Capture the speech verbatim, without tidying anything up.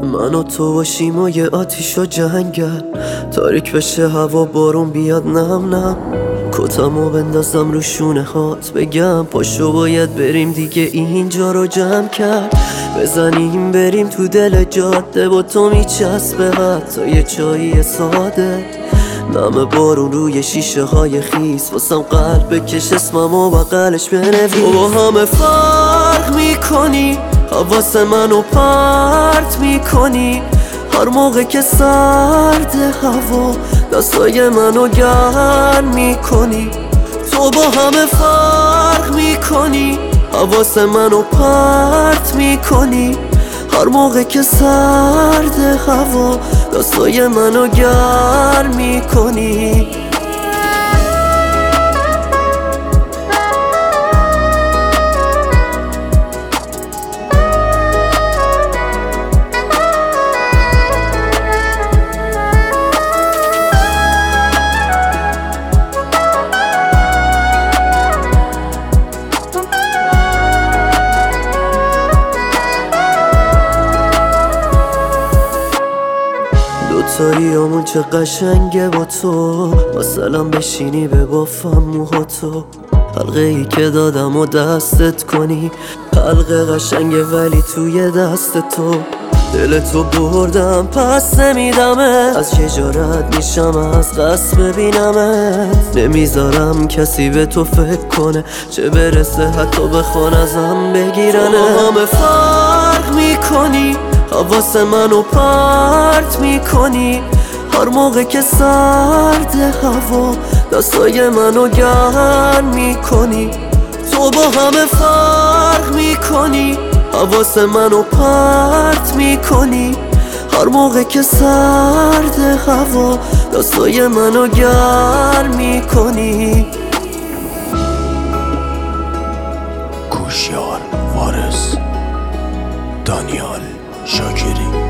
من و تو باشیم و یه آتیش و جنگل، تاریک بشه هوا بارون بیاد نم نم، کتمو بندازم رو شونه هات بگم پاشو باید بریم دیگه اینجا رو جمع کرد، بزنیم بریم تو دل جاده با تو میچسبه حتی یه چایی ساده، نم بارون روی شیشه های خیس واسم قلب بکش اسممو بغلش بنویس. تو با همه فرق میکنی، حواس منو پرت میکنی، هر موقع که سرد هوا دستای منو گرم میکنی. تو با همه فرق میکنی، حواس منو پرت میکنی، هر موقع که سرد هوا دستای منو گرم میکنی. دوتاییامون چه قشنگه با تو، مثلا بشینی به بافم موهاتو، حلقه ای که دادم و دستت کنی، حلقه قشنگه ولی توی دست تو، دل تو بردم پس نمیدمه، از شجارت میشم از قصد ببینمت، نمیذارم کسی به تو فکر کنه، چه برسه حتی بخوان ازم بگیرنه. تو همه فرق میکنی، حواس منو پرت میکنی، هر موقع که سرد هوا دستای منو گرم میکنی. تو با همه فرق میکنی، حواس منو پرت میکنی، هر موقع که سرد هوا دستای منو گرم میکنی. کوشیار وارث، دانیال شاکری.